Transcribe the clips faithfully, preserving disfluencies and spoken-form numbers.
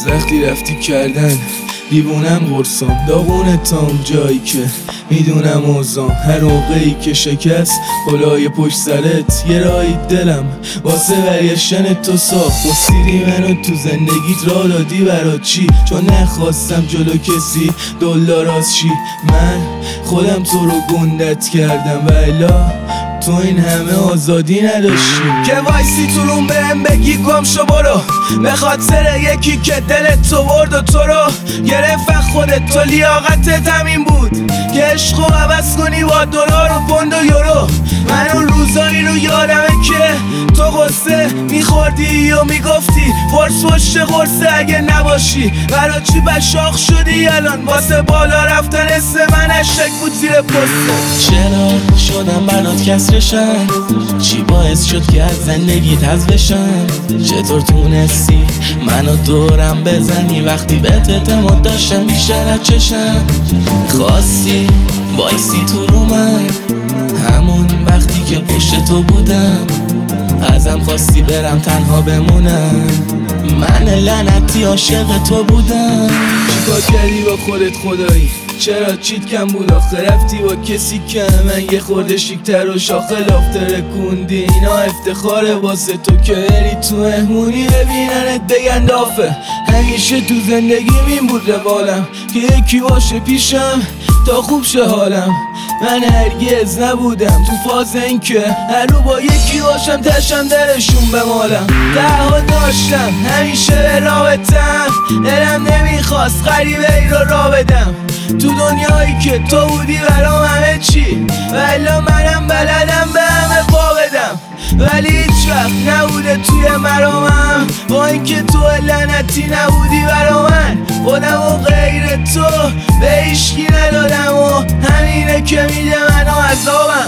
از وقتی رفتی کردن دیوونم غرصام داغونه تا اون جایی که میدونم اوزام هر موقعی که شکست خلای پشت سرت یه راهی دلم واسه برگشتن تو ساخت و سیری منو تو زندگیت را دادی برا چی؟ چون نخواستم جلو کسی دلاراز چی؟ من خودم تو رو گندت کردم و الا تو این همه آزادی نداشتی که وایسی تو روم بهم بگی گم شو برو به خاطر یکی که دلت تو برد و تو رو گرفت خودت تو لیاقتت همین بود که عشق و عوض کنی با دلار و پوند و یورو من اون روزایی رو یادمه که تو قصه میخوردی و میگفتی فرس پشت قرصه اگه نباشی برا چی بشاق شدی الان واسه بالا رفتن اسم من اشک بود زیر پسته چرا شدم برات کسرشم چی باعث شد که از زندگیت حذف بشم چطور تونستی منو دورم بزنی وقتی بهت اعتماد داشتم بیشتر از چشم خواستی وایسی تو رو من همون وقتی که پشت تو بودم ازم خواستی برم تنها بمونم من لعنتی عاشق تو بودم چیکار کردی با خودت خدایی چرا چیت کم بود آخه رفتی با کسی که من یه خورده شیکتر و شاخه لافتر کندی اینا افتخاره واسه تو که بری تو مهمونی ببیننت بگن دافه همیشه تو زندگیم این بود روالم که یکی باشه پیشم تا خوب شه حالم من هرگز نبودم تو فاز این که هر رو با یکی باشم تشم درشون بمالم دعوا داشتم همیشه به رابطم دلم نمیخواست غریبه ای رو را بدم تو دنیایی که تو بودی برام همه چی ولی منم بلدم به همه پا بدم ولی هیچ وقت نبوده توی مرامم با اینکه تو لعنتی نبودی برا من خودم و غیر تو به هیچکی ندادم و همینه که میده منو عذابم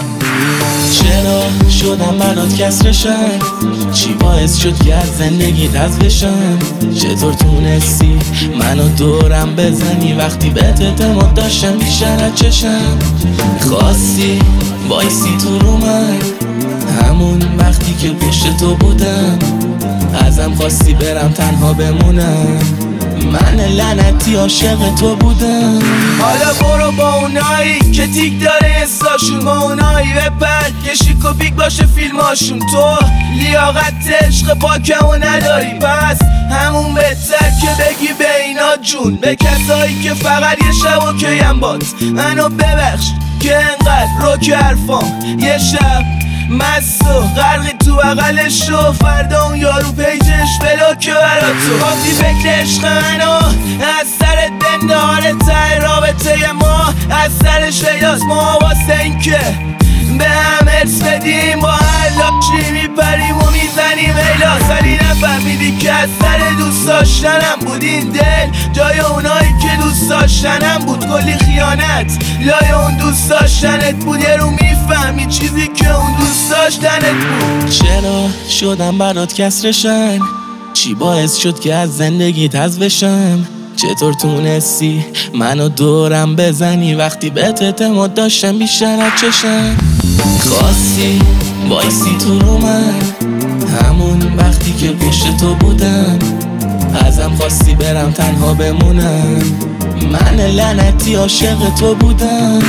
چرا شدم برات کسرشم چی باعث شد که از زندگیت حذف بشم چطور تونستی منو دورم بزنی وقتی بهت اعتماد داشتم بیشتر از چشم خواستی وایسی تو رو من همون وقتی که پشت تو بودم ازم خواستی برم تنها بمونم من لعنتی عاشق تو بودم حالا برو با اونایی که تیک داره حساشون با اونایی بپر که شیک و پیک باشه فیلماشون تو لیاقت عشق پاکمو نداری پس همون بهتر که بگی به اینا جون به کسایی که فقط یه شب و کیم باد منو ببخش که انقدر رو که حرفام یه شب مست و غرقی تو بغلش و فردا اون یارو پیجش بلاکه برا تو گفتی فکر عشق منو از سر دنداره ته رابطه ما از سرش پیداست ما واسه این که به هم ارس بدیم با هر لاچی میپریم و میزنیم ایلاس ولی نفهمیدی که از سر دوست داشتنم بود این دل جای اونایی که دوست داشتنم بود کلی خیانت لای اون دوست داشتنت بود یه رو میفهمی چیزی که اون دوست داشتنت بود چرا شدم برات کسرشم چی باعث شد که از زندگیت حذف بشم چطور تونستی منو دورم بزنی وقتی بهت اعتماد داشتم بیشتر از چشم خواستی وایسی تو رو من همون وقتی که پشت تو بودم ازم خواستی برم تنها بمونم من لعنتی عاشق تو بودم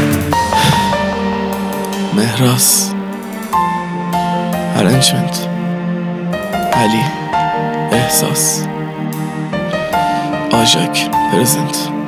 مهراس ارنجمنت علی احساس آژاک پرزنت